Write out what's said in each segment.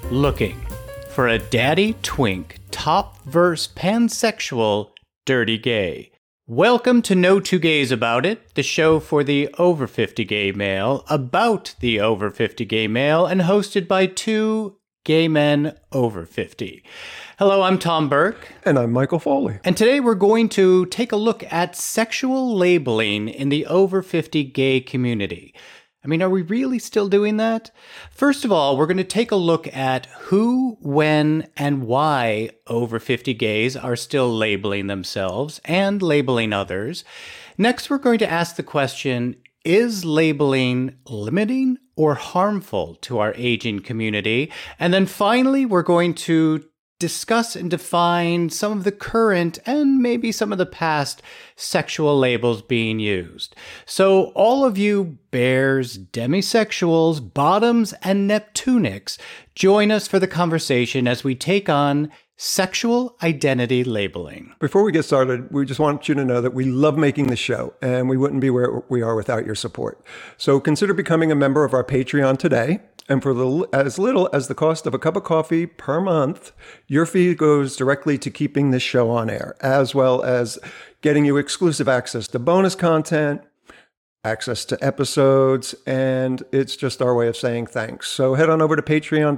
Looking for a daddy twink, top verse pansexual, dirty gay. Welcome to No Two Gays About It, the show for the over 50 gay male, about the over 50 gay male, and hosted by two gay men over 50. Hello, I'm Tom Burke. And I'm Michael Foley. And today we're going to take a look at sexual labeling in the over 50 gay community. I mean, are we really still doing that? First of all, we're going to take a look at who, when, and why over 50 gays are still labeling themselves and labeling others. Next, we're going to ask the question, is labeling limiting or harmful to our aging community? And then finally, we're going to discuss and define some of the current and maybe some of the past sexual labels being used. So all of you bears, demisexuals, bottoms, and Neptunics, join us for the conversation as we take on sexual identity labeling. Before we get started, we just want you to know that we love making the show, and we wouldn't be where we are without your support. So consider becoming a member of our Patreon today. And for as little as the cost of a cup of coffee per month, your fee goes directly to keeping this show on air, as well as getting you exclusive access to bonus content, access to episodes, and it's just our way of saying thanks. So head on over to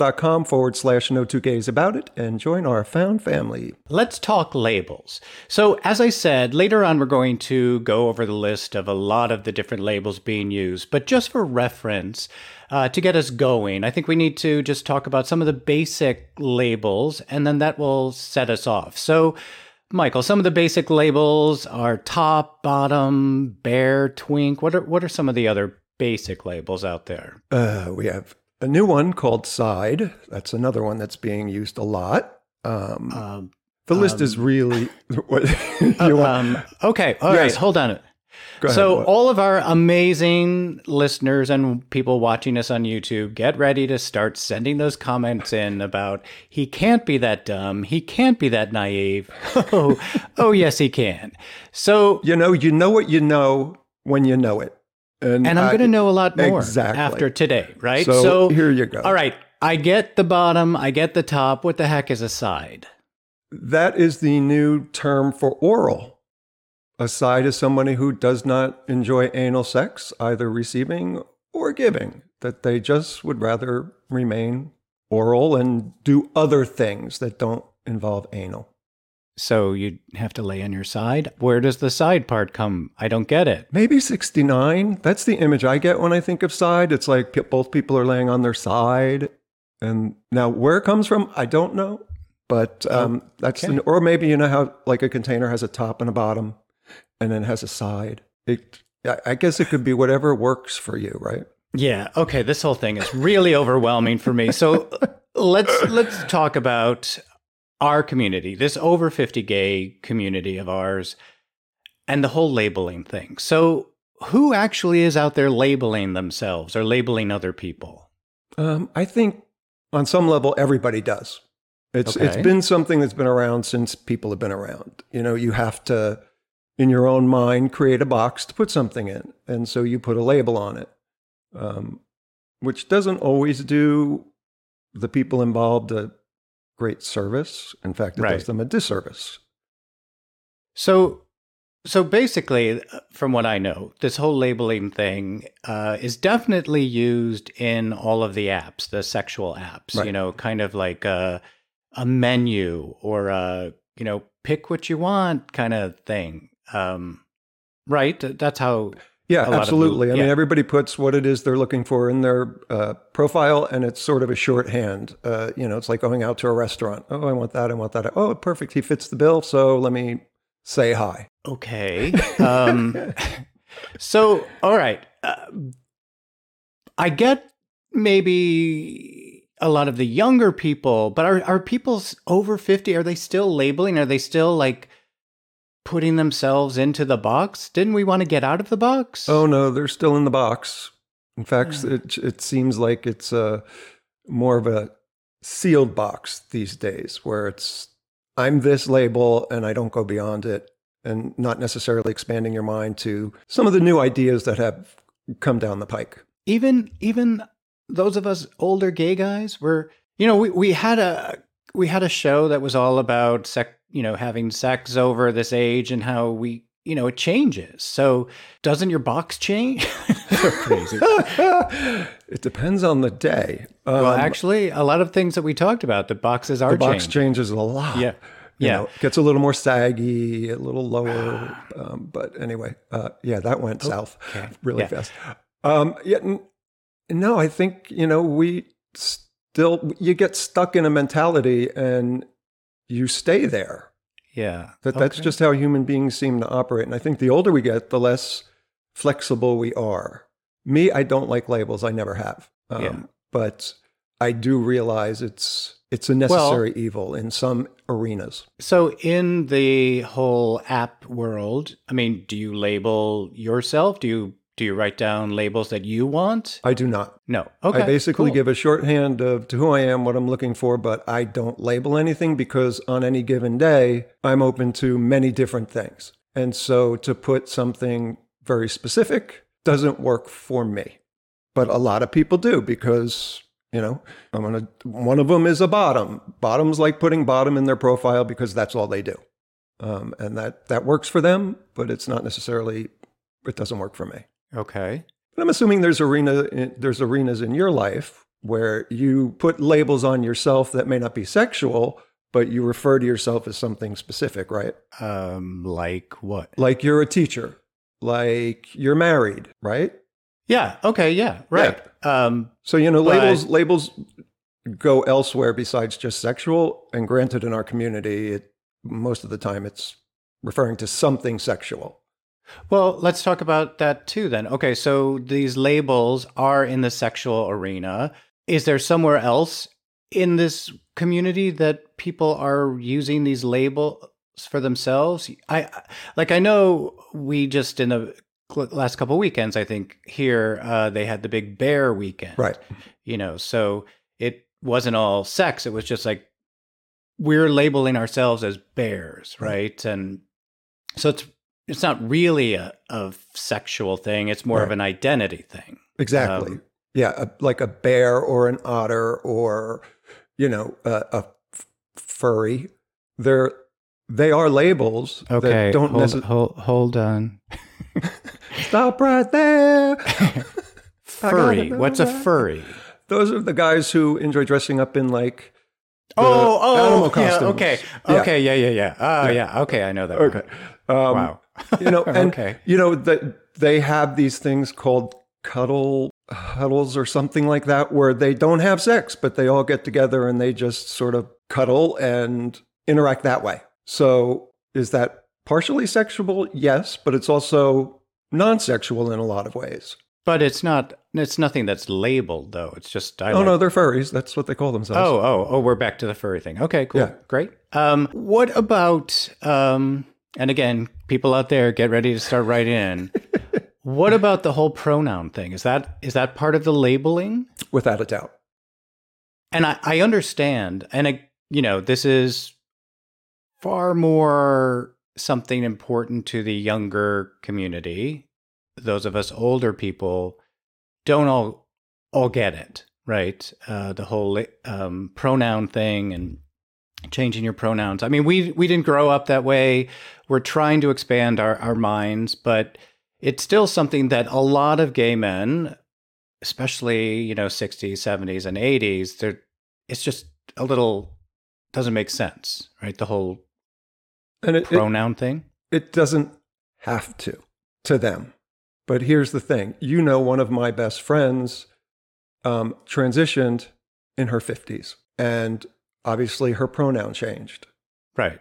patreon.com/no2gaysabout it and join our found family. Let's talk labels. So as I said, later on we're going to go over the list of a lot of the different labels being used, but just for reference, to get us going, I think we need to just talk about some of the basic labels, and then that will set us off. So Michael, some of the basic labels are top, bottom, bear, twink. What are some of the other basic labels out there? We have a new one called side. That's another one that's being used a lot. The list is really what you want. Okay, all right, hold on. So all of our amazing listeners and people watching us on YouTube, get ready to start sending those comments in about he can't be that dumb, he can't be that naive. Oh yes, he can. So you know what you know when you know it. And I'm going to know a lot more after today, right? So here you go. All right, I get the bottom, I get the top. What the heck is a side? That is the new term for oral. A side is somebody who does not enjoy anal sex, either receiving or giving, that they just would rather remain oral and do other things that don't involve anal. So you'd have to lay on your side? Where does the side part come? I don't get it. Maybe 69. That's the image I get when I think of side. It's like both people are laying on their side. And now where it comes from, I don't know. But that's, or maybe you know how like a container has a top and a bottom, and then has a side. I guess it could be whatever works for you, right? Yeah. Okay. This whole thing is really overwhelming for me. So let's talk about our community, this over 50 gay community of ours, and the whole labeling thing. So who actually is out there labeling themselves or labeling other people? I think on some level, everybody does. It's been something that's been around since people have been around. You know, you have to, in your own mind, create a box to put something in. And so you put a label on it, which doesn't always do the people involved a great service. In fact, it does them a disservice. So basically, from what I know, this whole labeling thing is definitely used in all of the apps, the sexual apps, right. You know, kind of like a menu or a, you know, pick what you want kind of thing. Right? That's how. Yeah, absolutely. I mean, everybody puts what it is they're looking for in their profile, and it's sort of a shorthand. You know, it's like going out to a restaurant. Oh, I want that. I want that. Oh, perfect. He fits the bill. So let me say hi. Okay. So, all right. I get maybe a lot of the younger people, but are people over 50, are they still labeling? Are they still like putting themselves into the box? Didn't we want to get out of the box? Oh, no, they're still in the box. In fact, it seems like it's more of a sealed box these days where it's, I'm this label and I don't go beyond it, and not necessarily expanding your mind to some of the new ideas that have come down the pike. Even those of us older gay guys, we're we had a show that was all about having sex over this age and how it changes. So doesn't your box change? So crazy. It depends on the day. Well, actually, a lot of things that we talked about, the boxes are the box changing. changes a lot. Yeah. It gets a little more saggy, a little lower. But anyway, that went south really fast. No, I think, you get stuck in a mentality and you stay there. Yeah. That's just how human beings seem to operate. And I think the older we get, the less flexible we are. Me, I don't like labels. I never have. But I do realize it's a necessary evil in some arenas. So in the whole app world, I mean, do you label yourself? Do you write down labels that you want? I do not. No. Okay. I basically cool. give a shorthand to who I am, what I'm looking for, but I don't label anything because on any given day, I'm open to many different things. And so to put something very specific doesn't work for me. But a lot of people do because, one of them is a bottom. Bottoms like putting bottom in their profile because that's all they do. And that works for them, but it doesn't work for me. Okay. But I'm assuming there's arenas in your life where you put labels on yourself that may not be sexual, but you refer to yourself as something specific, right? Like what? Like you're a teacher, like you're married, right? Yeah. Okay. Yeah. Right. Yeah. So labels go elsewhere besides just sexual. And granted, in our community, most of the time it's referring to something sexual. Well, let's talk about that too then. Okay, so these labels are in the sexual arena. Is there somewhere else in this community that people are using these labels for themselves? I know we just in the last couple of weekends, I think here they had the big bear weekend. Right. So it wasn't all sex. It was just like we're labeling ourselves as bears, right? And so it's not really a sexual thing. It's more of an identity thing. Exactly. Like a bear or an otter or, a furry. They are labels that don't necessarily... Hold on. Stop right there. Furry. What's a furry? Those are the guys who enjoy dressing up in like animal costumes. Okay. Yeah. Okay, I know that. Okay. Wow. That they have these things called cuddle huddles or something like that, where they don't have sex, but they all get together and they just sort of cuddle and interact that way. So is that partially sexual? Yes, but it's also non-sexual in a lot of ways. But it's nothing that's labeled though. It's just no, they're furries. That's what they call themselves. Oh, we're back to the furry thing. Okay, cool. Yeah. Great. What about and again, people out there, get ready to start writing in. What about the whole pronoun thing? Is that part of the labeling? Without a doubt. And I understand, and this is far more something important to the younger community. Those of us older people don't all get it, right? The whole pronoun thing and changing your pronouns. I mean, we didn't grow up that way. We're trying to expand our minds, but it's still something that a lot of gay men, especially, 60s, 70s, and 80s, it's just a little, doesn't make sense, right? The whole pronoun thing. It doesn't have to them. But here's the thing. One of my best friends transitioned in her 50s, and obviously her pronoun changed. Right.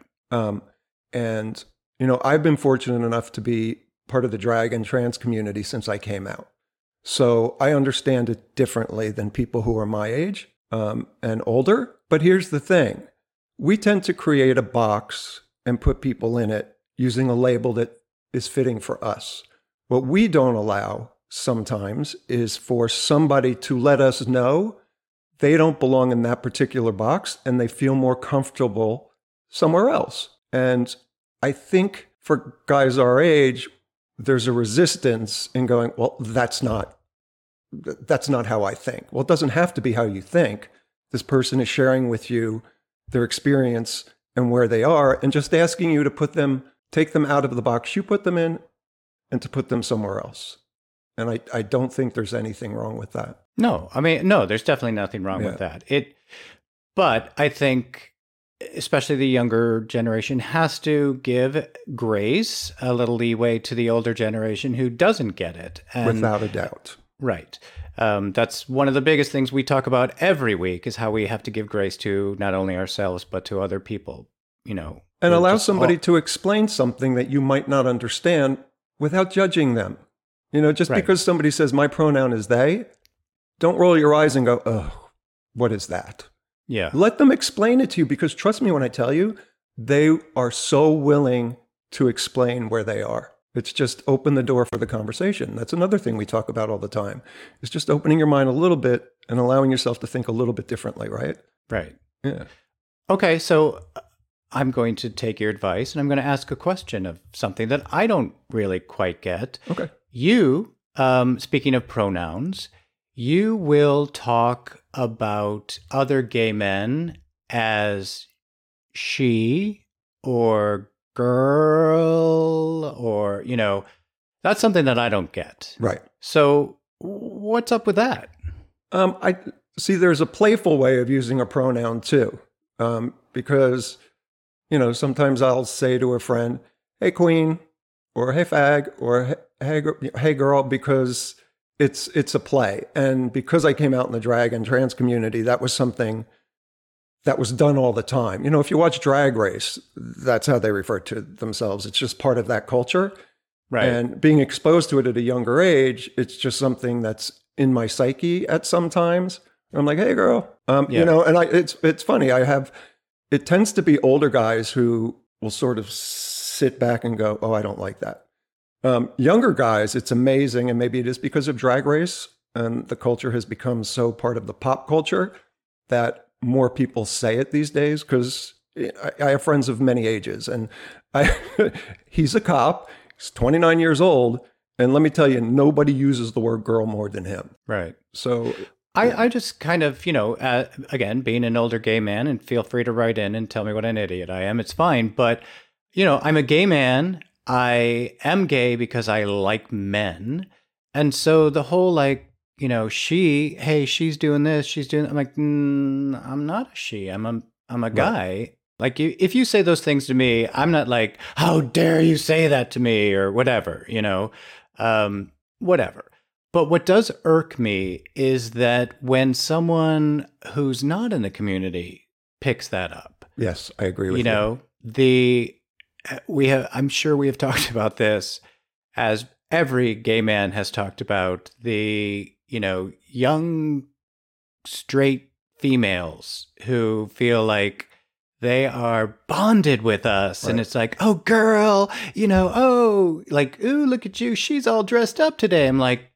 And, I've been fortunate enough to be part of the drag and trans community since I came out. So I understand it differently than people who are my age and older. But here's the thing. We tend to create a box and put people in it using a label that is fitting for us. What we don't allow sometimes is for somebody to let us know they don't belong in that particular box and they feel more comfortable somewhere else. And I think for guys our age, there's a resistance in going, well, that's not how I think. Well, it doesn't have to be how you think. this person is sharing with you their experience and where they are, and just asking you to take them out of the box you put them in and to put them somewhere else. And I don't think there's anything wrong with that. No, I mean, no, there's definitely nothing wrong with that. But I think especially the younger generation has to give grace, a little leeway to the older generation who doesn't get it. And, without a doubt. Right. That's one of the biggest things we talk about every week is how we have to give grace to not only ourselves, but to other people, you know. And allow somebody to explain something that you might not understand without judging them. You know, just because somebody says my pronoun is they, don't roll your eyes and go, oh, what is that? Yeah. Let them explain it to you, because trust me when I tell you, they are so willing to explain where they are. It's just open the door for the conversation. That's another thing we talk about all the time. It's just opening your mind a little bit and allowing yourself to think a little bit differently, right? Right. Yeah. Okay, so I'm going to take your advice and I'm going to ask a question of something that I don't really quite get. Okay. You, speaking of pronouns, you will talk about other gay men as she or girl, or, you know, that's something that I don't get. Right. So what's up with that? I see there's a playful way of using a pronoun too, because, you know, sometimes I'll say to a friend, hey, queen, or hey, fag, or hey, girl, because it's a play. And because I came out in the drag and trans community, that was something that was done all the time. You know, if you watch Drag Race, that's how they refer to themselves. It's just part of that culture. Right. And being exposed to it at a younger age, it's just something that's in my psyche at some times. I'm like, hey, girl. You know, and it's funny. It tends to be older guys who will sort of sit back and go, oh, I don't like that. Younger guys, it's amazing. And maybe it is because of Drag Race and the culture has become so part of the pop culture that more people say it these days, because I have friends of many ages, and he's a cop, he's 29 years old, and let me tell you, nobody uses the word girl more than him. Right. So I just kind of, you know, again, being an older gay man, and feel free to write in and tell me what an idiot I am, it's fine. But, you know, I'm a gay man. I am gay because I like men. And so the whole, like, you know, she's doing this, she's doing, I'm like, I'm not a she, I'm a guy. Right. Like, if you say those things to me, I'm not like, how dare you say that to me, or whatever, you know, whatever. But what does irk me is that when someone who's not in the community picks that up. Yes, I agree with you. You know, I'm sure we have talked about this, as every gay man has talked about, the, you know, young straight females who feel like they are bonded with us. Right. And it's like, oh, girl, you know, oh, like, ooh, look at you, she's all dressed up today. I'm like,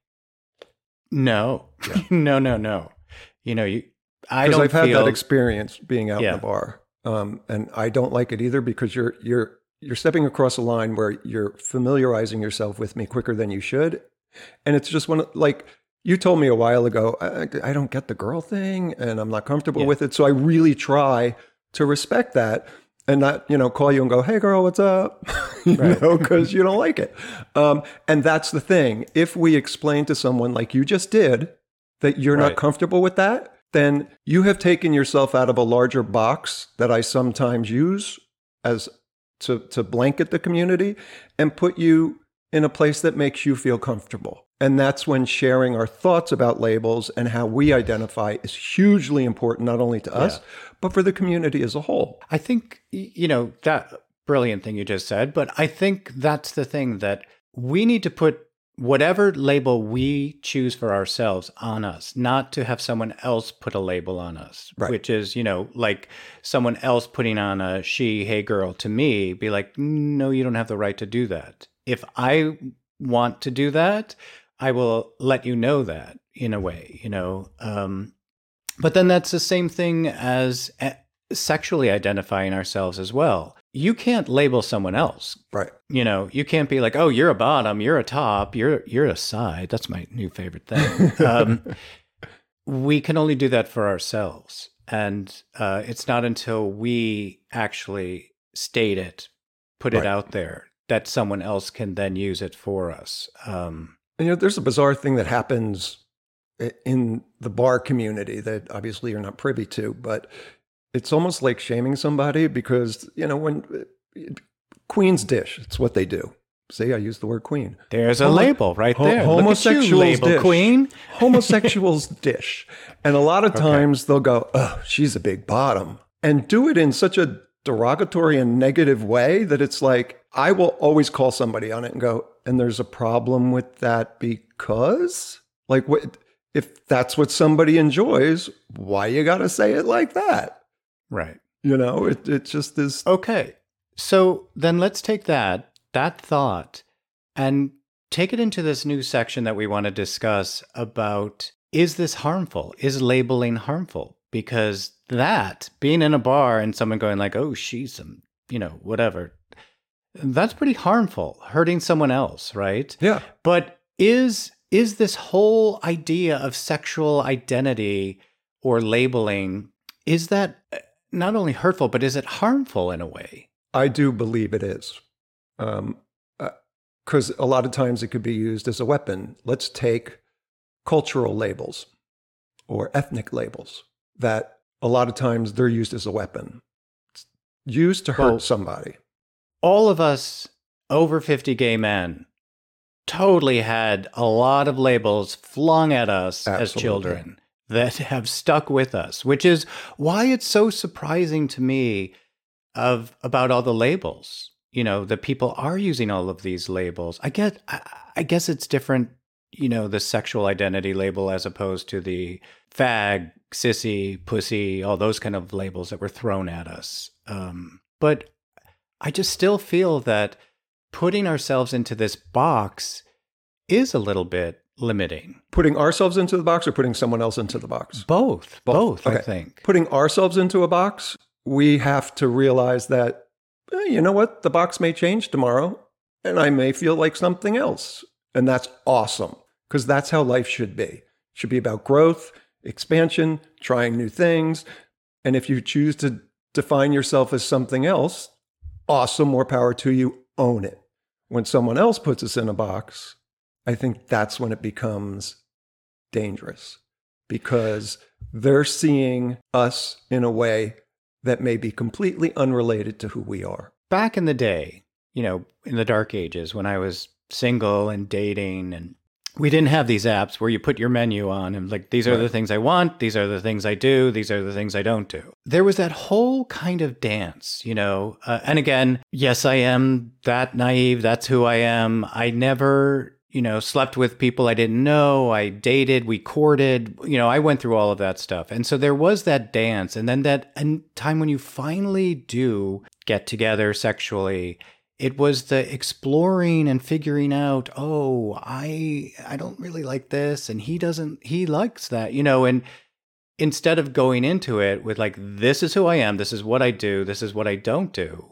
no, no. You know, I've had that experience being out in the bar. And I don't like it either, because you're stepping across a line where you're familiarizing yourself with me quicker than you should. And it's just like you told me a while ago, I don't get the girl thing and I'm not comfortable with it. So I really try to respect that and not, you know, call you and go, hey girl, what's up? You know, because you don't like it. And that's the thing. If we explain to someone like you just did that you're not comfortable with that, then you have taken yourself out of a larger box that I sometimes use as to blanket the community and put you in a place that makes you feel comfortable. And that's when sharing our thoughts about labels and how we identify is hugely important, not only to us, but for the community as a whole. I think, you know, that brilliant thing you just said, but I think that's the thing, that we need to put whatever label we choose for ourselves on us, not to have someone else put a label on us, which is, you know, like someone else putting on a she, hey girl to me, be like, no, you don't have the right to do that. If I want to do that, I will let you know that, in a way, you know. But then that's the same thing as sexually identifying ourselves as well. You can't label someone else. Right. You know, you can't be like, oh, you're a bottom, you're a top, you're a side. That's my new favorite thing. We can only do that for ourselves. And it's not until we actually state it, put it Right. out there, that someone else can then use it for us. And, there's a bizarre thing that happens in the bar community that obviously you're not privy to, but it's almost like shaming somebody because, when Queen's dish, it's what they do. See, I use the word queen. There's a label right there. Homosexuals Look at you, label dish. queen. Homosexuals dish. And a lot of times they'll go, oh, she's a big bottom. And do it in such a derogatory and negative way that it's like, I will always call somebody on it and go, and there's a problem with that because? Like, what if that's what somebody enjoys, why you got to say it like that? Right. It just is. Okay. So then let's take that thought and take it into this new section that we want to discuss about, is this harmful? Is labeling harmful? Because that, being in a bar and someone going like, oh, she's some, whatever, that's pretty harmful, hurting someone else, right? Yeah. But is this whole idea of sexual identity or labeling, is that not only hurtful, but is it harmful in a way? I do believe it is. Because a lot of times it could be used as a weapon. Let's take cultural labels or ethnic labels that a lot of times they're used as a weapon. It's used to hurt somebody. All of us over 50 gay men totally had a lot of labels flung at us as children that have stuck with us, which is why it's so surprising to me about all the labels, that people are using all of these labels. I guess it's different, the sexual identity label as opposed to the fag, sissy, pussy, all those kind of labels that were thrown at us. But I just still feel that putting ourselves into this box is a little bit limiting. Putting ourselves into the box or putting someone else into the box? Both, okay. I think. Putting ourselves into a box, we have to realize that, you know what? The box may change tomorrow and I may feel like something else. And that's awesome because that's how life should be. It should be about growth, expansion, trying new things. And if you choose to define yourself as something else, awesome, more power to you, own it. When someone else puts us in a box, I think that's when it becomes dangerous because they're seeing us in a way that may be completely unrelated to who we are. Back in the day, in the dark ages when I was single and dating, and we didn't have these apps where you put your menu on and like, these are the things I want, these are the things I do, these are the things I don't do. There was that whole kind of dance, and again, yes, I am that naive. That's who I am. I never slept with people I didn't know. I dated, we courted, I went through all of that stuff. And so there was that dance. And then that time when you finally do get together sexually, it was the exploring and figuring out, oh, I don't really like this. And he likes that, and instead of going into it with like, this is who I am, this is what I do, this is what I don't do.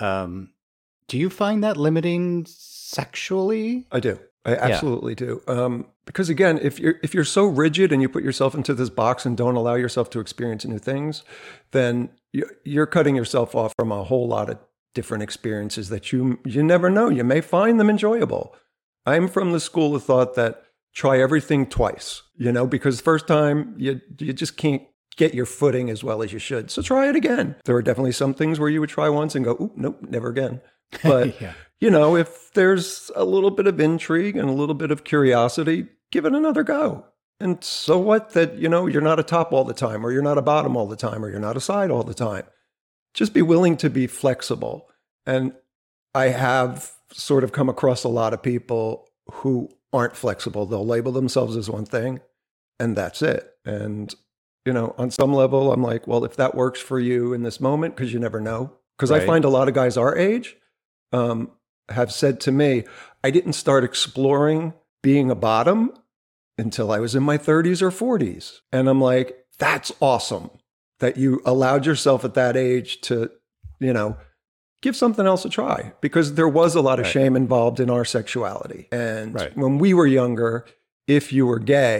Do you find that limiting sexually? I do. I absolutely do. Because again, if you're so rigid and you put yourself into this box and don't allow yourself to experience new things, then you're cutting yourself off from a whole lot of different experiences that you never know. You may find them enjoyable. I'm from the school of thought that try everything twice, because first time you just can't get your footing as well as you should. So try it again. There are definitely some things where you would try once and go, oop, nope, never again. But if there's a little bit of intrigue and a little bit of curiosity, give it another go. And so what that, you're not a top all the time, or you're not a bottom all the time, or you're not a side all the time. Just be willing to be flexible. And I have sort of come across a lot of people who aren't flexible. They'll label themselves as one thing and that's it. And, on some level, I'm like, well, if that works for you in this moment, because you never know. Because I find a lot of guys our age have said to me, I didn't start exploring being a bottom until I was in my 30s or 40s. And I'm like, that's awesome that you allowed yourself at that age to, give something else a try, because there was a lot of shame involved in our sexuality. And when we were younger, if you were gay,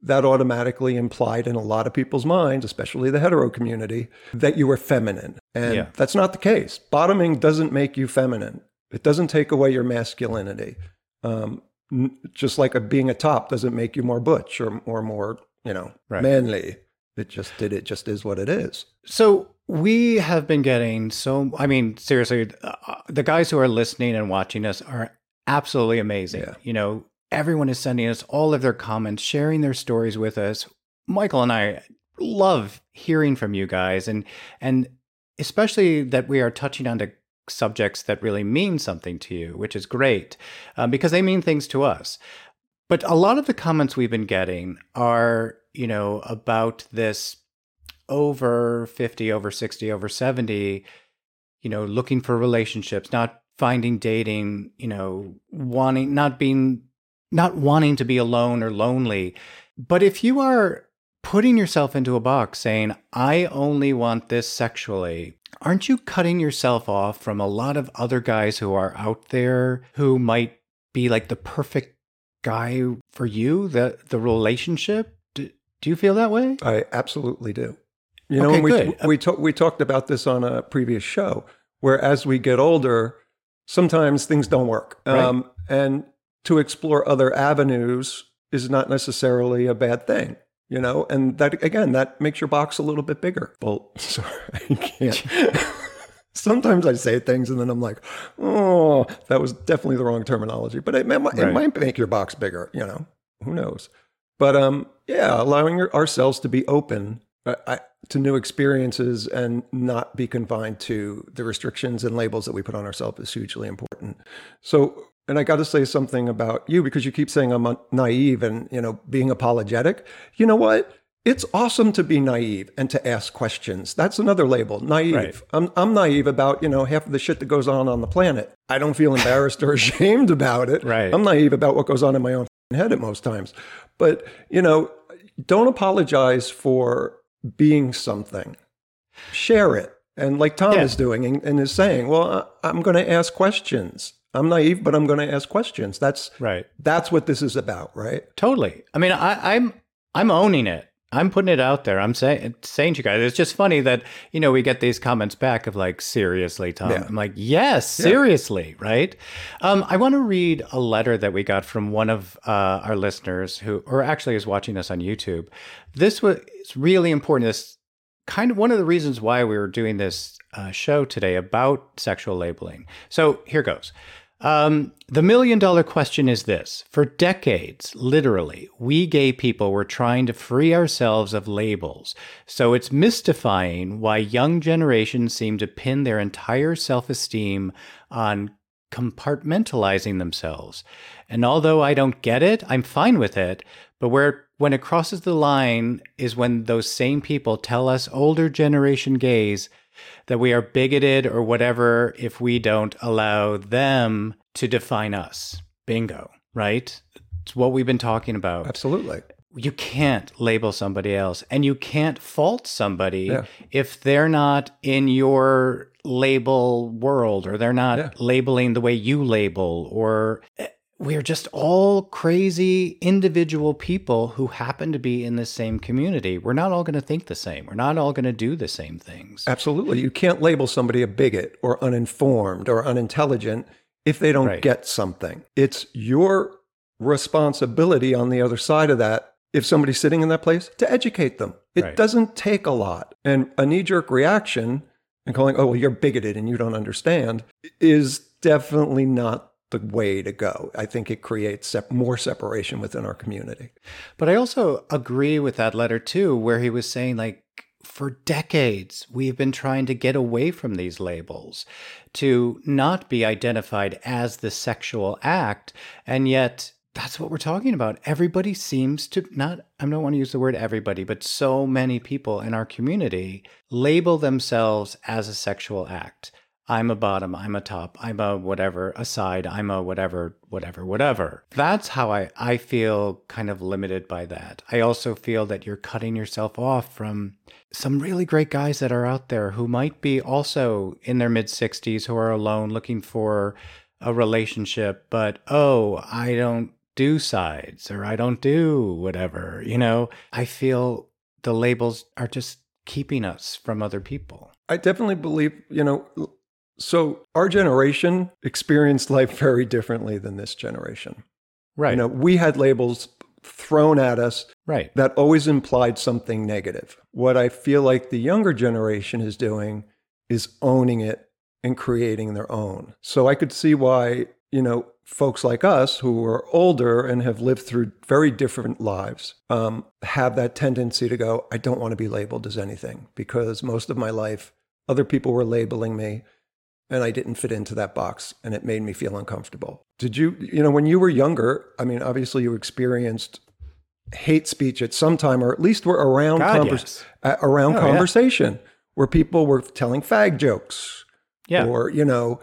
that automatically implied in a lot of people's minds, especially the hetero community, that you were feminine. And that's not the case. Bottoming doesn't make you feminine. It doesn't take away your masculinity. Just like being a top doesn't make you more butch or more, manly. It just is what it is. So we have been getting seriously, the guys who are listening and watching us are absolutely amazing. Yeah. Everyone is sending us all of their comments, sharing their stories with us. Michael and I love hearing from you guys, and especially that we are touching on the subjects that really mean something to you, which is great, because they mean things to us. But a lot of the comments we've been getting are, about this over 50, over 60, over 70, looking for relationships, not finding dating, not wanting to be alone or lonely. But if you are putting yourself into a box saying, I only want this sexually, aren't you cutting yourself off from a lot of other guys who are out there who might be like the perfect guy for you, the relationship? Do you feel that way? I absolutely do. We talked about this on a previous show, where as we get older, sometimes things don't work. Right. And to explore other avenues is not necessarily a bad thing, and that makes your box a little bit bigger. Well, sorry, I can't. Sometimes I say things and then I'm like, oh, that was definitely the wrong terminology, but it might make your box bigger, who knows? But allowing ourselves to be open to new experiences and not be confined to the restrictions and labels that we put on ourselves is hugely important. So, and I got to say something about you, because you keep saying I'm naive and, being apologetic. You know what? It's awesome to be naive and to ask questions. That's another label, naive. Right. I'm naive about, half of the shit that goes on the planet. I don't feel embarrassed or ashamed about it. Right. I'm naive about what goes on in my own head at most times. But, don't apologize for being something. Share it. And like Tom is doing and is saying, well, I'm going to ask questions. I'm naive, but I'm going to ask questions. That's right. That's what this is about, right? Totally. I mean, I'm owning it. I'm putting it out there. I'm saying to you guys, it's just funny that, we get these comments back of like, seriously, Tom. Yeah. I'm like, yes, seriously, right? I want to read a letter that we got from one of our listeners who actually is watching us on YouTube. This was really important. This kind of one of the reasons why we were doing this show today about sexual labeling. So here goes. The million-dollar question is this. For decades, literally, we gay people were trying to free ourselves of labels. So it's mystifying why young generations seem to pin their entire self-esteem on compartmentalizing themselves. And although I don't get it, I'm fine with it. But when it crosses the line is when those same people tell us older generation gays that we are bigoted or whatever if we don't allow them to define us. Bingo, right? It's what we've been talking about. Absolutely. You can't label somebody else, and you can't fault somebody if they're not in your label world, or they're not labeling the way you label, or we're just all crazy individual people who happen to be in the same community. We're not all going to think the same. We're not all going to do the same things. Absolutely. You can't label somebody a bigot or uninformed or unintelligent if they don't get something. It's your responsibility on the other side of that, if somebody's sitting in that place, to educate them. It doesn't take a lot. And a knee-jerk reaction and calling, oh, well, you're bigoted and you don't understand, is definitely not the way to go. I think it creates more separation within our community. But I also agree with that letter too, where he was saying, like, for decades, we've been trying to get away from these labels, to not be identified as the sexual act. And yet that's what we're talking about. Everybody seems to I don't want to use the word everybody, but so many people in our community label themselves as a sexual act. I'm a bottom, I'm a top, I'm a whatever, a side, I'm a whatever. That's how I feel kind of limited by that. I also feel that you're cutting yourself off from some really great guys that are out there who might be also in their mid-60s, who are alone looking for a relationship, but, I don't do sides or I don't do whatever, I feel the labels are just keeping us from other people. I definitely believe, so our generation experienced life very differently than this generation. Right. We had labels thrown at us right. that always implied something negative. What I feel like the younger generation is doing is owning it and creating their own. So I could see why, folks like us who are older and have lived through very different lives have that tendency to go, I don't want to be labeled as anything, because most of my life, other people were labeling me and I didn't fit into that box and it made me feel uncomfortable. Did you, when you were younger, I mean, obviously you experienced hate speech at some time, or at least were around, conversation where people were telling fag jokes. Yeah. Or,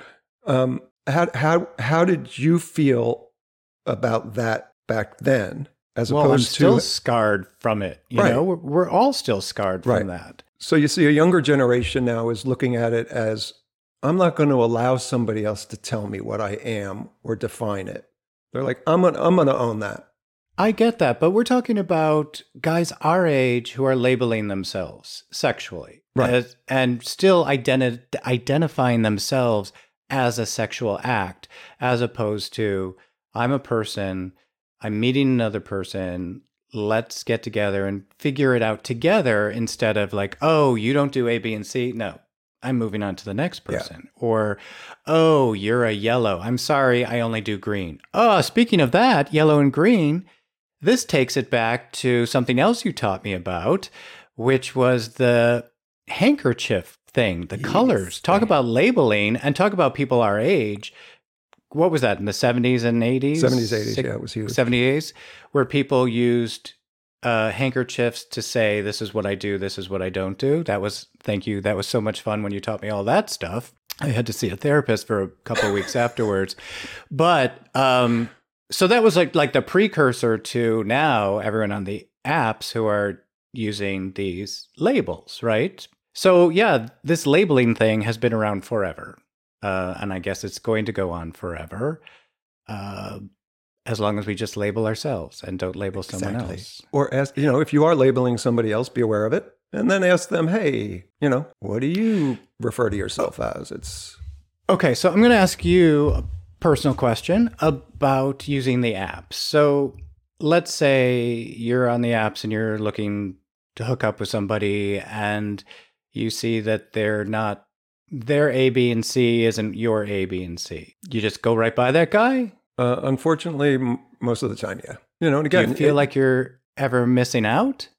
how did you feel about that back then, as opposed I'm to still scarred from it? We're all still scarred from that. So you see, a younger generation now is looking at it as, I'm not going to allow somebody else to tell me what I am or define it. They're like, I'm going to own that. I get that, but we're talking about guys our age who are labeling themselves sexually, right, and still identifying themselves as a sexual act, as opposed to, I'm a person, I'm meeting another person, let's get together and figure it out together, instead of like, oh, you don't do A, B, and C. No, I'm moving on to the next person. Yeah. Or, oh, you're a yellow. I'm sorry, I only do green. Oh, speaking of that, yellow and green, this takes it back to something else you taught me about, which was the handkerchief thing, the colors. Talk about labeling and talk about people our age. What was that, in the 70s and 80s? 70s, 80s, yeah, it was huge. 70s, where people used handkerchiefs to say, this is what I do, this is what I don't do. Thank you. That was so much fun when you taught me all that stuff. I had to see a therapist for a couple of weeks afterwards. But so that was like the precursor to now everyone on the apps who are using these labels, right? So yeah, this labeling thing has been around forever. And I guess it's going to go on forever, as long as we just label ourselves and don't label someone else. Or ask, if you are labeling somebody else, be aware of it. And then ask them, hey, what do you refer to yourself as? Okay, so I'm going to ask you a personal question about using the apps. So let's say you're on the apps and you're looking to hook up with somebody and you see that their A, B, and C isn't your A, B, and C. You just go right by that guy? Unfortunately, most of the time, yeah. And again, do you feel like you're ever missing out?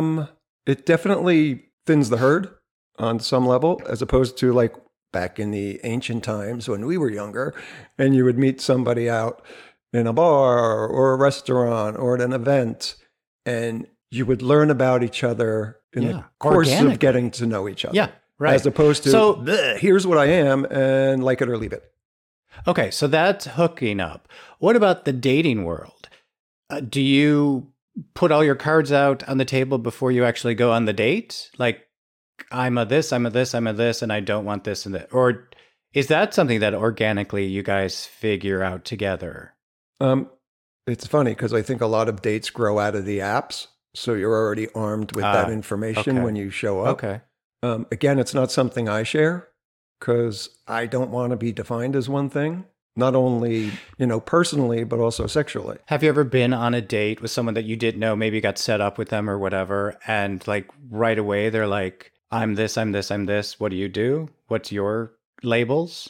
It definitely thins the herd on some level, as opposed to like back in the ancient times when we were younger and you would meet somebody out in a bar or a restaurant or at an event and you would learn about each other in the course of getting to know each other. Yeah, right. As opposed to, here's what I am and like it or leave it. Okay, so that's hooking up. What about the dating world? Do you put all your cards out on the table before you actually go on the date? Like, I'm a this, I'm a this, I'm a this, and I don't want this and that. Or is that something that organically you guys figure out together? It's funny because I think a lot of dates grow out of the apps. So you're already armed with that information when you show up. Okay. Again, it's not something I share because I don't want to be defined as one thing. Not only, personally, but also sexually. Have you ever been on a date with someone that you didn't know, maybe you got set up with them or whatever, and like right away they're like, I'm this, I'm this, I'm this. What do you do? What's your labels?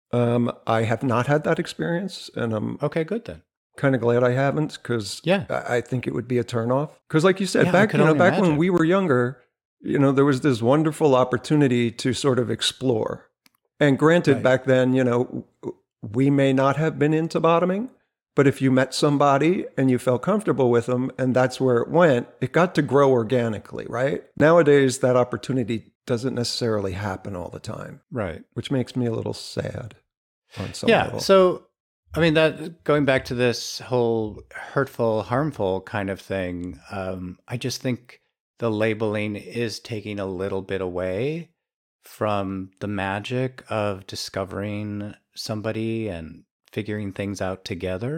I have not had that experience, and I'm okay. Good then. Kind of glad I haven't, because I think it would be a turnoff. Because, like you said, back when we were younger, there was this wonderful opportunity to sort of explore. And granted, back then, we may not have been into bottoming, but if you met somebody and you felt comfortable with them and that's where it went, it got to grow organically, right? Nowadays, that opportunity doesn't necessarily happen all the time. Right. Which makes me a little sad on some level. So, I mean, that going back to this whole hurtful, harmful kind of thing, I just think the labeling is taking a little bit away from the magic of discovering somebody and figuring things out together.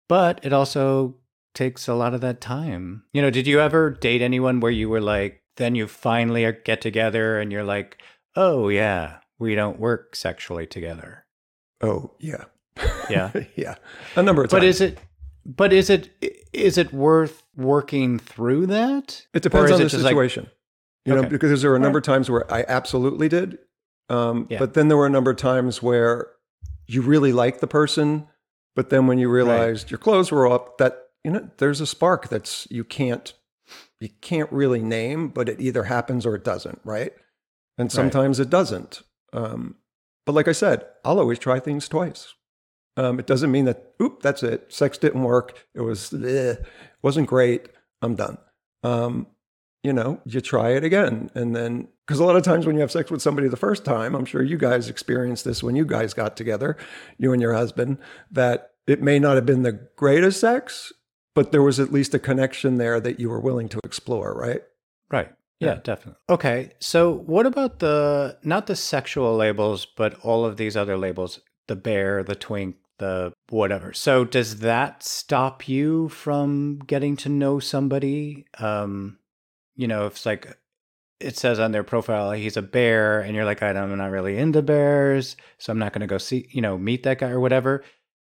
But it also takes a lot of that time. Did you ever date anyone where you were like, then you finally get together and you're like, oh yeah, we don't work sexually together? Oh, yeah. Yeah. Yeah. A number of times. But is it worth working through that? It depends on the just situation. Okay. Because there were a number of times where I absolutely did. Yeah. But then there were a number of times where you really like the person, but then when you realized your clothes were up, that, there's a spark that's you can't really name, but it either happens or it doesn't, right? And sometimes it doesn't. But like I said, I'll always try things twice. It doesn't mean that, that's it. Sex didn't work. It wasn't great. I'm done. You try it again. And then, because a lot of times when you have sex with somebody the first time, I'm sure you guys experienced this when you guys got together, you and your husband, that it may not have been the greatest sex, but there was at least a connection there that you were willing to explore, right? Right. Yeah, definitely. Okay. So what about not the sexual labels, but all of these other labels, the bear, the twink, the whatever. So does that stop you from getting to know somebody? If it's like, it says on their profile, he's a bear, and you're like, I'm not really into bears, so I'm not going to go see, meet that guy or whatever.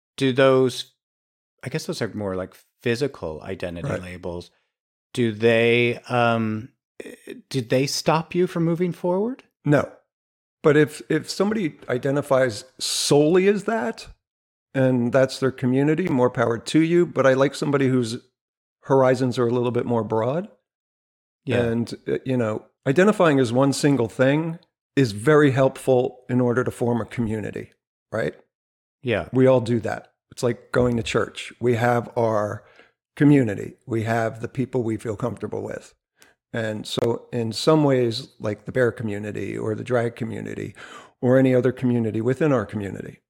I guess those are more like physical identity labels. Did they stop you from moving forward? No. But if somebody identifies solely as that, and that's their community, more power to you. But I like somebody whose horizons are a little bit more broad. Yeah. And, identifying as one single thing is very helpful in order to form a community, right? Yeah. We all do that. It's like going to church. We have our community. We have the people we feel comfortable with. And so in some ways, like the bear community or the drag community or any other community within our community,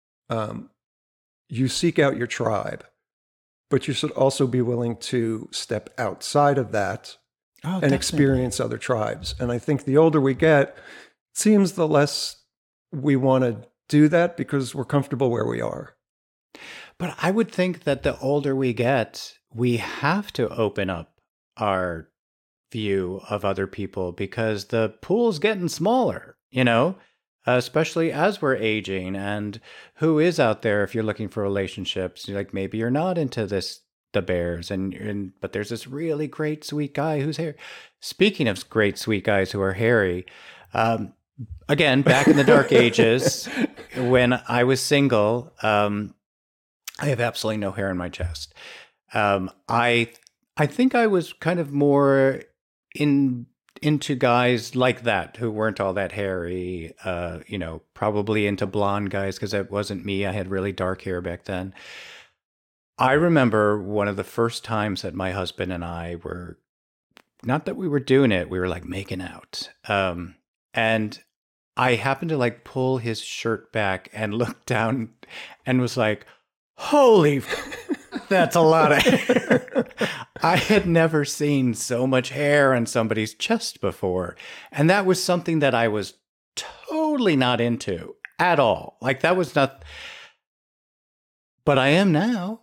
you seek out your tribe, but you should also be willing to step outside of that and experience other tribes. And I think the older we get, it seems the less we want to do that because we're comfortable where we are. But I would think that the older we get, we have to open up our view of other people because the pool's getting smaller, especially as we're aging. And who is out there if you're looking for relationships? Like, maybe you're not into the bears, but there's this really great, sweet guy who's hairy. Speaking of great, sweet guys who are hairy, again, back in the dark ages, when I was single, I have absolutely no hair on my chest. I think I was kind of more into guys like that who weren't all that hairy, probably into blonde guys because it wasn't me. I had really dark hair back then. I remember one of the first times that my husband and I were, not that we were doing it, we were like making out. And I happened to like pull his shirt back and look down and was like, holy, that's a lot of hair. I had never seen so much hair on somebody's chest before. And that was something that I was totally not into at all. Like, that was not, but I am now.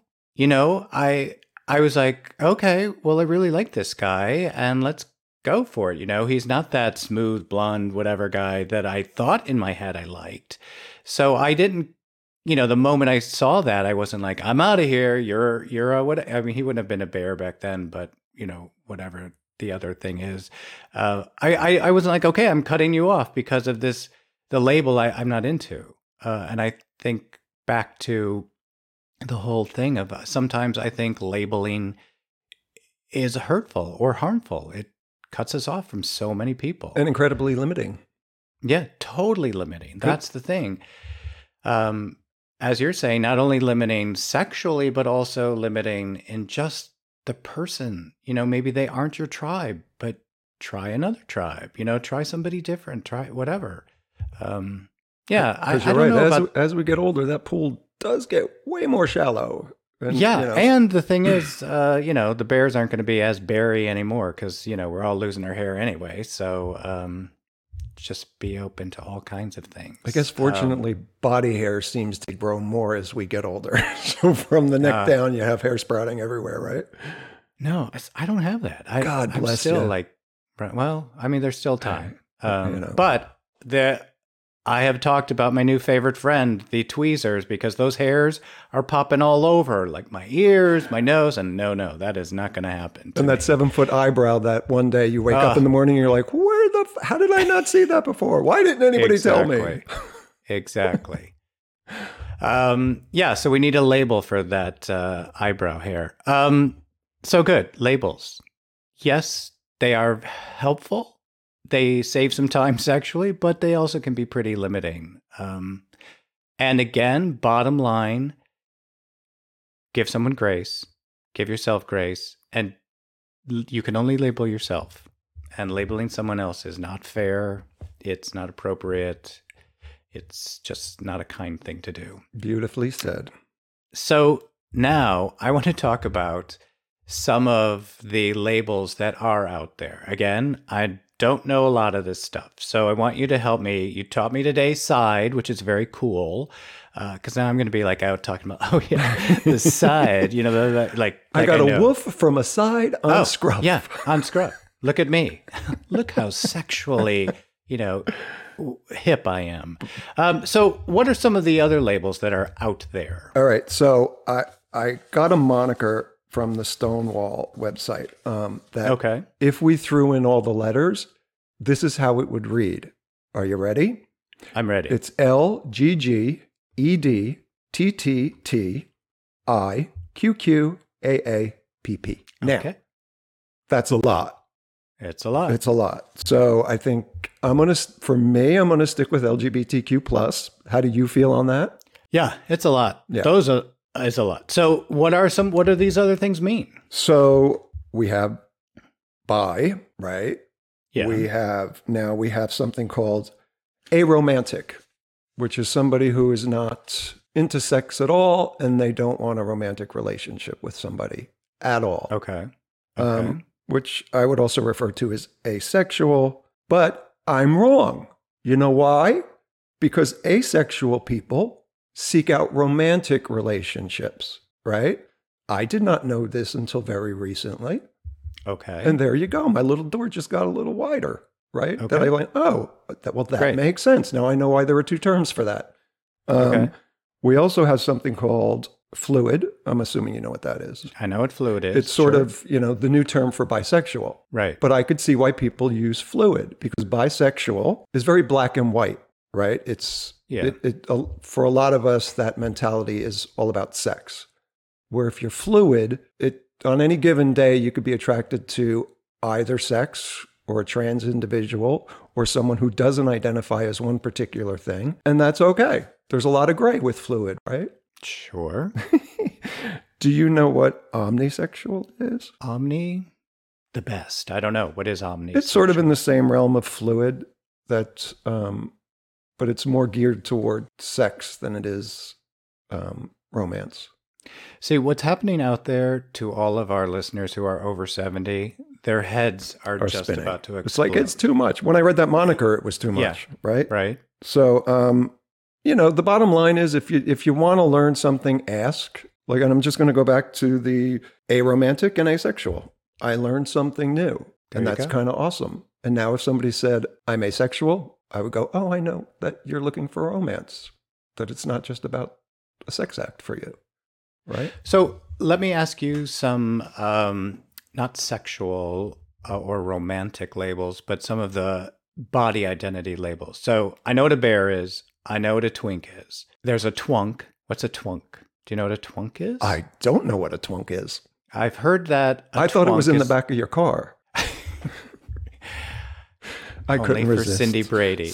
I was like, okay, well, I really like this guy and let's go for it. He's not that smooth, blonde, whatever guy that I thought in my head I liked. So I didn't, the moment I saw that, I wasn't like, I'm out of here. You're a what? I mean, he wouldn't have been a bear back then, but whatever the other thing is, I wasn't like, okay, I'm cutting you off because of the label I'm not into. And I think back to the whole thing of sometimes I think labeling is hurtful or harmful. It cuts us off from so many people. And incredibly limiting. Yeah, totally limiting. That's the thing. As you're saying, not only limiting sexually, but also limiting in just the person. Maybe they aren't your tribe, but try another tribe. Try somebody different. Try whatever. Yeah, I don't right. know as we get older, that pool does get way more shallow. And, and the thing is, the bears aren't going to be as berry anymore because, we're all losing our hair anyway. So just be open to all kinds of things. I guess fortunately, body hair seems to grow more as we get older. So from the neck down, you have hair sprouting everywhere, right? No, I don't have that. God I'm bless still you. like, well, I mean, there's still time. You know. But I have talked about my new favorite friend, the tweezers, because those hairs are popping all over, like my ears, my nose, and no, that is not going to happen. And that 7-foot eyebrow that one day you wake up in the morning and you're like, how did I not see that before? Why didn't anybody tell me? Exactly. So we need a label for that eyebrow hair. So good. Labels. Yes, they are helpful. They save some time sexually, but they also can be pretty limiting. And again, bottom line, give someone grace, give yourself grace, and you can only label yourself. And labeling someone else is not fair. It's not appropriate. It's just not a kind thing to do. Beautifully said. So now I want to talk about some of the labels that are out there. Again, I don't know a lot of this stuff, so I want you to help me. You taught me today side, which is very cool, because now I'm going to be like out talking about, the side, like I got a woof from a side on Scruff. Yeah, on Scruff. Look at me. Look how sexually, hip I am. So what are some of the other labels that are out there? All right, so I got a moniker from the Stonewall website that if we threw in all the letters, this is how it would read. Are you ready? I'm ready. It's LGGEDTTTIQQAAPP. Now, that's a lot. It's a lot. It's a lot. So I think I'm going to stick with LGBTQ+. How do you feel on that? Yeah, it's a lot. Yeah. Is a lot. So what do these other things mean? So we have bi, right? Yeah. We have something called aromantic, which is somebody who is not into sex at all and they don't want a romantic relationship with somebody at all. Okay. Which I would also refer to as asexual, but I'm wrong. You know why? Because asexual people seek out romantic relationships, right? I did not know this until very recently. Okay. And there you go. My little door just got a little wider, right? Okay. That I went, that makes sense. Now I know why there were two terms for that. Okay. We also have something called fluid. I'm assuming you know what that is. I know what fluid is. It's sort of, the new term for bisexual. Right. But I could see why people use fluid because bisexual is very black and white, right? For a lot of us, that mentality is all about sex. Where if you're fluid, on any given day, you could be attracted to either sex or a trans individual or someone who doesn't identify as one particular thing. And that's okay. There's a lot of gray with fluid, right? Sure. Do you know what omnisexual is? The best. I don't know. What is omnisexual? It's sort of in the same realm of fluid, but it's more geared toward sex than it is romance. See, what's happening out there to all of our listeners who are over 70, their heads are just spinning. about to explode. It's like, it's too much. When I read that moniker, it was too much, right? Right. So, the bottom line is if you want to learn something, ask. And I'm just going to go back to the aromantic and asexual. I learned something new, and that's kind of awesome. And now if somebody said, I'm asexual, I would go, oh, I know that you're looking for romance, that it's not just about a sex act for you, right? So let me ask you some not sexual or romantic labels, but some of the body identity labels. So I know what a bear is. I know what a twink is. There's a twunk. What's a twunk? Do you know what a twunk is? I don't know what a twunk is. I've heard that. I thought it was in the back of your car. I couldn't resist. For Cindy Brady.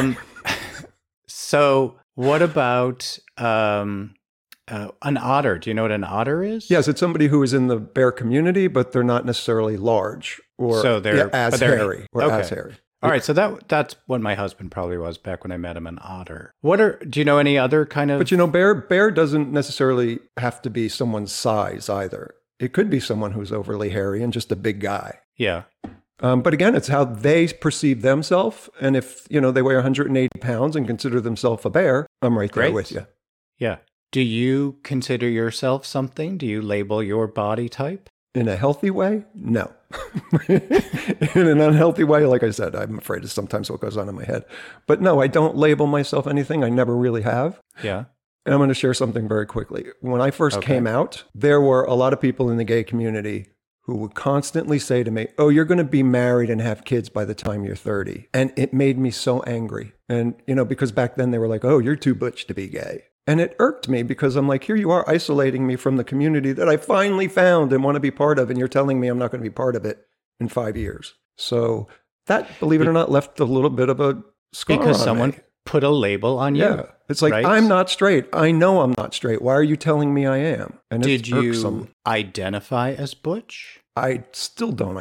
So what about an otter? Do you know what an otter is? Yes, it's somebody who is in the bear community, but they're not necessarily large or as hairy. All right, so that's what my husband probably was back when I met him, an otter. Do you know any other kind of... But bear doesn't necessarily have to be someone's size either. It could be someone who's overly hairy and just a big guy. Yeah. But again, it's how they perceive themselves. And if, they weigh 180 pounds and consider themselves a bear, I'm right there Great. with you. Yeah. Do you consider yourself something? Do you label your body type? In a healthy way? No. In an unhealthy way, like I said, I'm afraid of sometimes what goes on in my head. But no, I don't label myself anything. I never really have. Yeah. And I'm going to share something very quickly. When I first came out, there were a lot of people in the gay community who would constantly say to me, oh, you're going to be married and have kids by the time you're 30. And it made me so angry. And, because back then they were like, oh, you're too butch to be gay. And it irked me because I'm like, here you are isolating me from the community that I finally found and want to be part of. And you're telling me I'm not going to be part of it in 5 years. So that, believe it or not, left a little bit of a scar because on someone me. Put a label on you. Yeah. It's like, right? I'm not straight. I know I'm not straight. Why are you telling me I am? And Did you irksome. identify as butch? I still don't.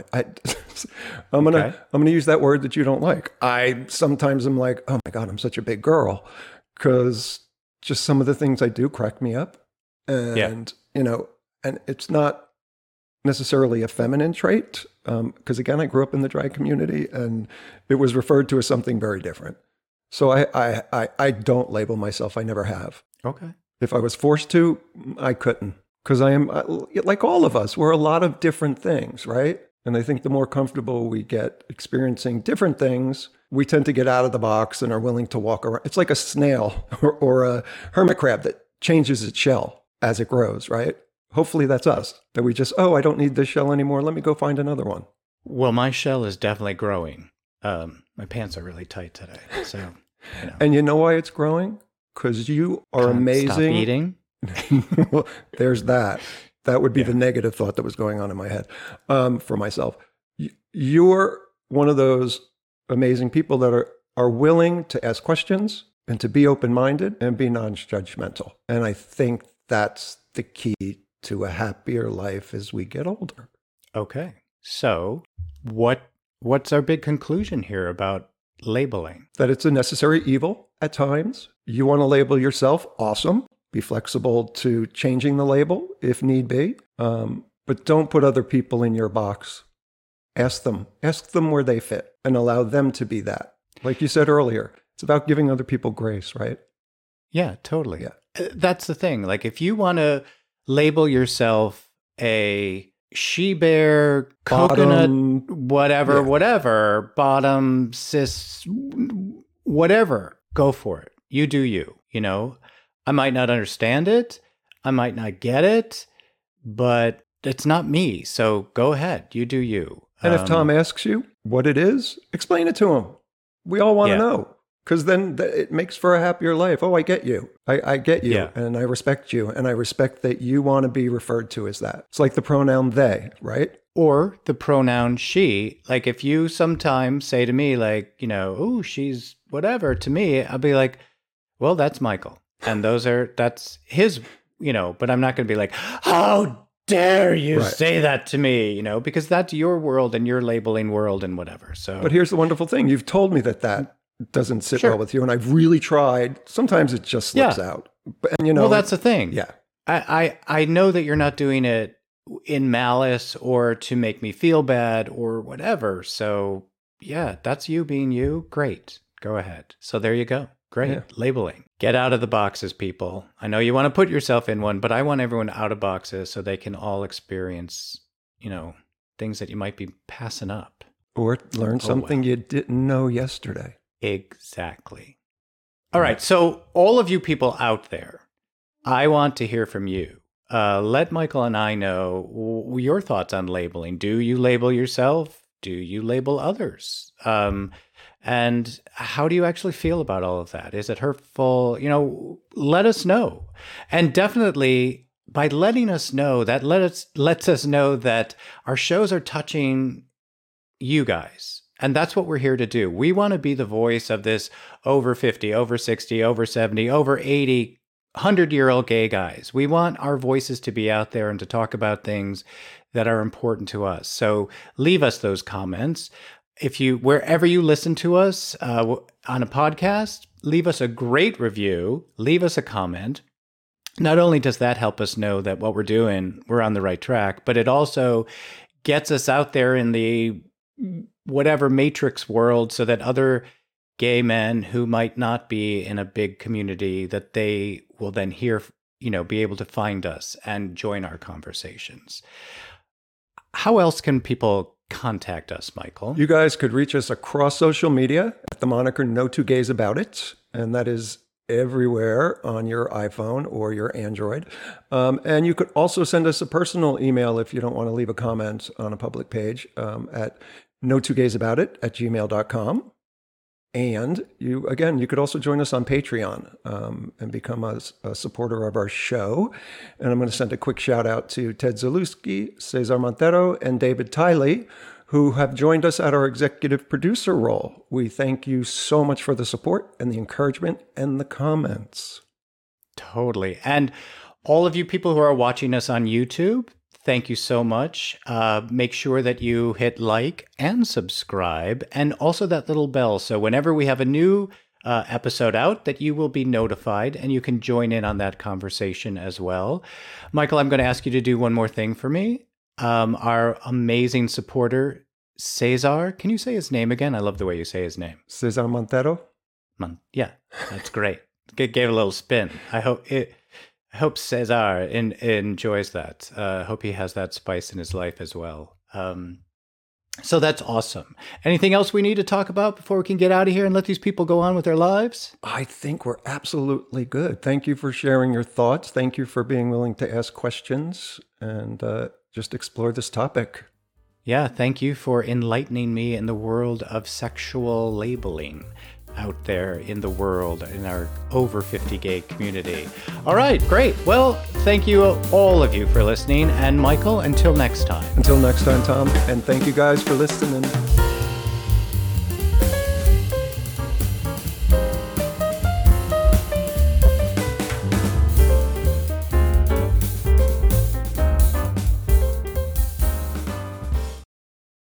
I'm gonna use that word that you don't like. I sometimes am like, oh my God, I'm such a big girl, because just some of the things I do crack me up, and and it's not necessarily a feminine trait, because again, I grew up in the drag community, and it was referred to as something very different. So I don't label myself. I never have. Okay. If I was forced to, I couldn't. Because I am, like all of us, we're a lot of different things, right? And I think the more comfortable we get experiencing different things, we tend to get out of the box and are willing to walk around. It's like a snail or a hermit crab that changes its shell as it grows, right? Hopefully that's us, that we just, I don't need this shell anymore. Let me go find another one. Well, my shell is definitely growing. My pants are really tight today. So, And you know why it's growing? Because you are amazing. Stop eating. Well, there's that. That would be the negative thought that was going on in my head for myself. You're one of those amazing people that are willing to ask questions and to be open-minded and be non-judgmental. And I think that's the key to a happier life as we get older. Okay. So what's our big conclusion here about labeling? That it's a necessary evil at times. You want to label yourself, awesome. Be flexible to changing the label if need be. But don't put other people in your box. Ask them where they fit and allow them to be that. Like you said earlier, it's about giving other people grace, right? Yeah, totally. Yeah. That's the thing. Like if you want to label yourself a she-bear, coconut, whatever, bottom, cis, whatever, go for it. You do you, I might not understand it. I might not get it, but it's not me. So go ahead. You do you. And if Tom asks you what it is, explain it to him. We all want to know, because then it makes for a happier life. Oh, I get you. I get you. And I respect you. And I respect that you want to be referred to as that. It's like the pronoun they, right? Or the pronoun she. Like if you sometimes say to me like, oh, she's whatever to me, I'll be like, well, that's Michael. And that's his, but I'm not going to be like, how dare you say that to me, because that's your world and your labeling world and whatever. So, but here's the wonderful thing. You've told me that doesn't sit well with you. And I've really tried. Sometimes it just slips out. And well, that's the thing. Yeah. I know that you're not doing it in malice or to make me feel bad or whatever. So yeah, that's you being you. Great. Go ahead. So there you go. Great. Yeah. Labeling. Get out of the boxes, people. I know you want to put yourself in one, but I want everyone out of boxes so they can all experience, things that you might be passing up. Or learn something you didn't know yesterday. Exactly. All right. So all of you people out there, I want to hear from you. Let Michael and I know your thoughts on labeling. Do you label yourself? Do you label others? And how do you actually feel about all of that? Is it hurtful? Let us know. And definitely by letting us know, that lets us know that our shows are touching you guys. And that's what we're here to do. We want to be the voice of this over 50, over 60, over 70, over 80, 100-year-old gay guys. We want our voices to be out there and to talk about things that are important to us. So leave us those comments. Wherever you listen to us on a podcast, leave us a great review, leave us a comment. Not only does that help us know that what we're doing, we're on the right track, but it also gets us out there in the whatever matrix world so that other gay men who might not be in a big community, that they will then hear, be able to find us and join our conversations. How else can people contact us, Michael? You guys could reach us across social media at the moniker No Two Gays About It, and that is everywhere on your iPhone or your Android. And you could also send us a personal email if you don't want to leave a comment on a public page at no2gaysabout@gmail.com. And you could also join us on Patreon and become a supporter of our show. And I'm going to send a quick shout out to Ted Zalewski, Cesar Montero, and David Tiley, who have joined us at our executive producer role. We thank you so much for the support and the encouragement and the comments. Totally. And all of you people who are watching us on YouTube, thank you so much. Make sure that you hit like and subscribe, and also that little bell. So whenever we have a new episode out, that you will be notified and you can join in on that conversation as well. Michael, I'm going to ask you to do one more thing for me. Our amazing supporter, Cesar. Can you say his name again? I love the way you say his name. Cesar Montero? Yeah, that's great. Gave a little spin. I hope Cesar enjoys that. Hope he has that spice in his life as well. So that's awesome. Anything else we need to talk about before we can get out of here and let these people go on with their lives? I think we're absolutely good. Thank you for sharing your thoughts. Thank you for being willing to ask questions and just explore this topic. Yeah, thank you for enlightening me in the world of sexual labeling out there in the world, in our over 50 gay community. All right, great. Well, thank you all of you for listening. And Michael, until next time. Until next time, Tom. And thank you guys for listening.